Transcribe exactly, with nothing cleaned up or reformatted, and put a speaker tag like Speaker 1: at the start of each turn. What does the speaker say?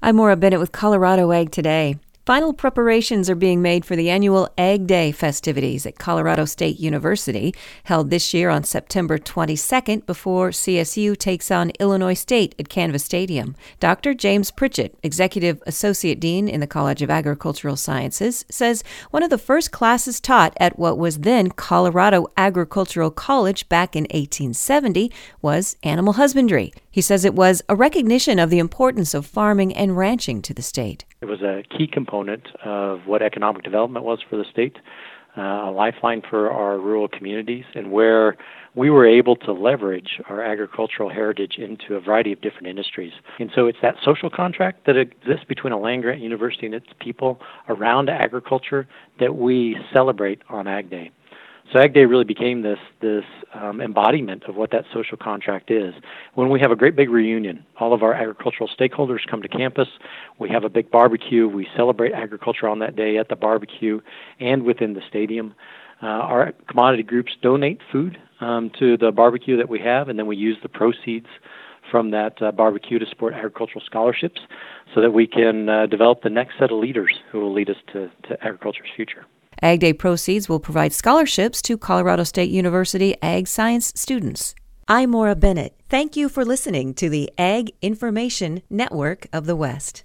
Speaker 1: I'm Maura Bennett with Colorado Ag Today. Final preparations are being made for the annual Ag Day festivities at Colorado State University, held this year on September twenty-second before C S U takes on Illinois State at Canvas Stadium. Doctor James Pritchett, Executive Associate Dean in the College of Agricultural Sciences, says one of the first classes taught at what was then Colorado Agricultural College back in eighteen seventy was animal husbandry. He says it was a recognition of the importance of farming and ranching to the state.
Speaker 2: It was a key component of what economic development was for the state, uh, a lifeline for our rural communities, and where we were able to leverage our agricultural heritage into a variety of different industries. And so it's that social contract that exists between a land-grant university and its people around agriculture that we celebrate on Ag Day. So Ag Day really became this this um, embodiment of what that social contract is. When we have a great big reunion, all of our agricultural stakeholders come to campus, we have a big barbecue, we celebrate agriculture on that day at the barbecue and within the stadium. Uh, our commodity groups donate food um, to the barbecue that we have, and then we use the proceeds from that uh, barbecue to support agricultural scholarships so that we can uh, develop the next set of leaders who will lead us to, to agriculture's future.
Speaker 1: Ag Day proceeds will provide scholarships to Colorado State University Ag Science students. I'm Maura Bennett. Thank you for listening to the Ag Information Network of the West.